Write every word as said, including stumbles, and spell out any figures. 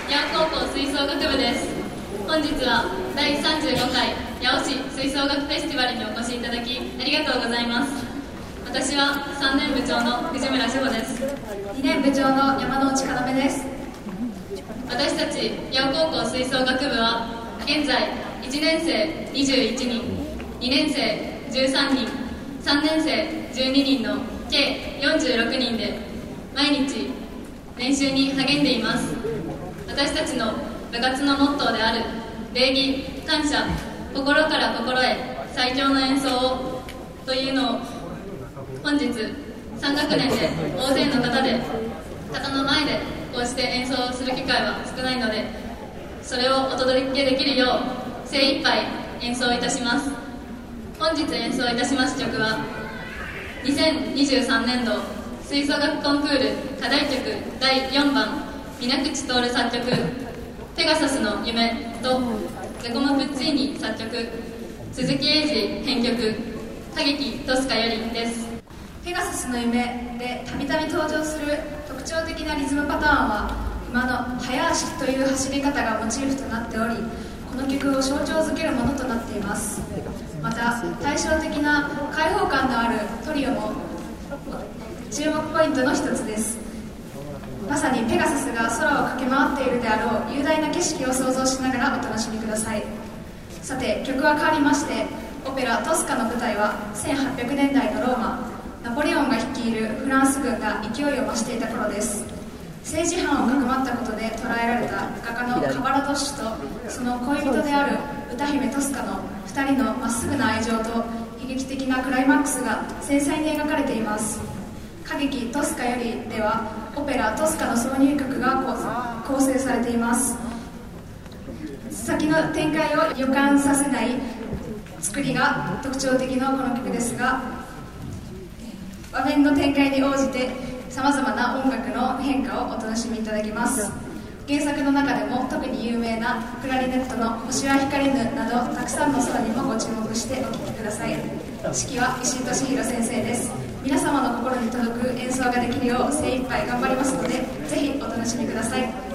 八尾高校吹奏楽部です。本日はだいさんじゅうごかい八尾市吹奏楽フェスティバルにお越しいただきありがとうございます。私はさんねん部長の藤村志保です。 にねん部長の山之内要です。 私たち八尾高校吹奏楽部は現在いちねんせいにじゅういちにん、にねんせいじゅうさんにん、さんねんせいじゅうににんの計よんじゅうろくにんで毎日練習に励んでいます。私たちの部活のモットーである礼儀、感謝、心から心へ最強の演奏をというのを本日さん学年で大勢の方で方の前でこうして演奏をする機会は少ないので、それをお届けできるよう精一杯演奏いたします。本日演奏いたします曲はにせんにじゅうさんねんど吹奏楽コンクール課題曲だいよんばん水口徹作曲ペガサスの夢とジャコモ・プッチーニ作曲鈴木英二編曲歌劇トスカよりです。 ペガサスの夢でたびたび登場する特徴的なリズムパターンは馬の早足という走り方がモチーフとなっており、この曲を象徴づけるものとなっています。また対照的な開放感のあるトリオも注目ポイントの一つです。まさにペガサスが空を駆け回っているであろう雄大な景色を想像しながらお楽しみください。さて曲は変わりまして、オペラトスカの舞台はせんはっぴゃくねんだいのローマ、ナポレオンが率いるフランス軍が勢いを増していた頃です。政治犯をかくまったことで捕らえられた画家のカバラトッシュとその恋人である歌姫トスカのふたりのまっすぐな愛情と悲劇的なクライマックスが繊細に描かれています。歌劇トスカよりではオペラトスカの挿入曲が構成されています。先の展開を予感させない作りが特徴的なこの曲ですが、場面の展開に応じてさまざまな音楽の変化をお楽しみいただけます。原作の中でも特に有名なクラリネットの星は光るぬなどたくさんの空にもご注目してお聴きください。指揮は石井俊弘先生です。皆様の心に届く演奏ができるよう精一杯頑張りますので、ぜひお楽しみください。